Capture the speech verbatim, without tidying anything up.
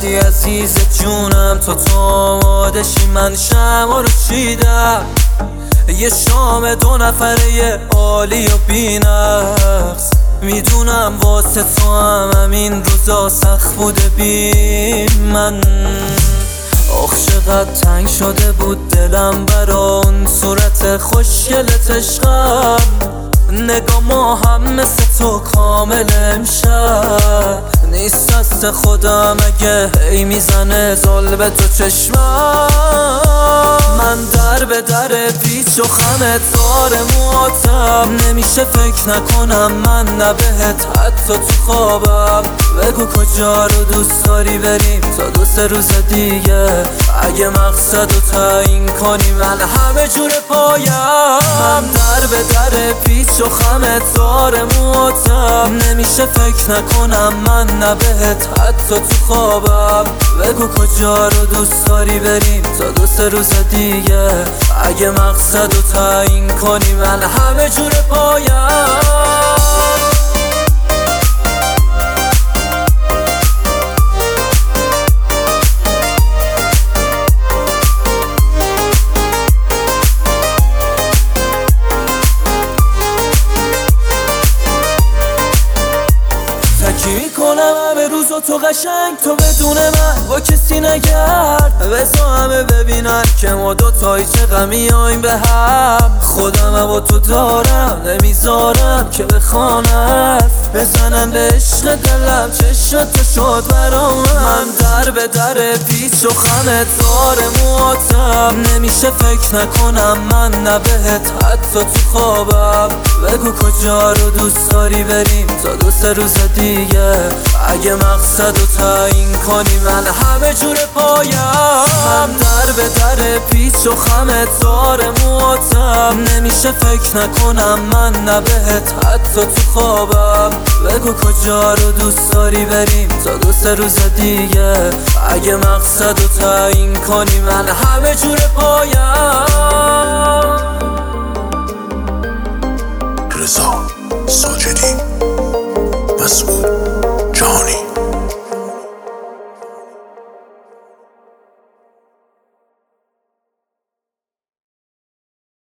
ولی عزیز جونم تو تو آمادشی من شمع رو چیدم یه شام دو نفره عالی و بی‌نقص میدونم واسه تو هم همین روزا سخت بوده بی من آخ چقدر تنگ شده بود دلم برا اون صورت خوشگلت عشقم نگاه ما هم مثل تو کامل امشب نیست دست خودم اگه هی میزنه زل به تو چشمم من در به در پیچ و خمت دار مواتم نمیشه فکر نکنم من نبهت حتی تو خوابم بگو کجا رو دوست داری بریم تا دو سه روز دیگه اگه مقصد رو تعیین کنی من همه جور پایم من در به در پیچ و خمت دار مواتم نمیشه فکر نکنم من نبهت حتی تو خوابم بگو کجا رو دوست داری بریم تا دو سه روز دیگه اگه مقصد رو تعیین کنی من همه جور پایم میکنم همه روز و تو قشنگ تو بدون من با کسی نگرد بزا همه ببینن که ما دوتایی چه غمیاییم به هم خودم هم با تو دارم نمیذارم که بخوانم بزنم به عشق دلم چشمت تو شد برام من در به در پیچ و خمت دار مواتم نمیشه فکر نکنم من نبهت حتی تو خوابم بگو کجا رو دوست داری بریم تا دو سه روز دیگه اگه مقصد رو تعیین کنی من همه جور پایم من در به در پیچ و خمت دار مواتم نمیشه فکر نکنم من نبهت حتی تو خوابم بگو کجا رو دوست داری بریم تا دو سه روز دیگه اگه مقصد رو تعیین کنی من همه جور پایم رضا ساجدی مسعود جهانی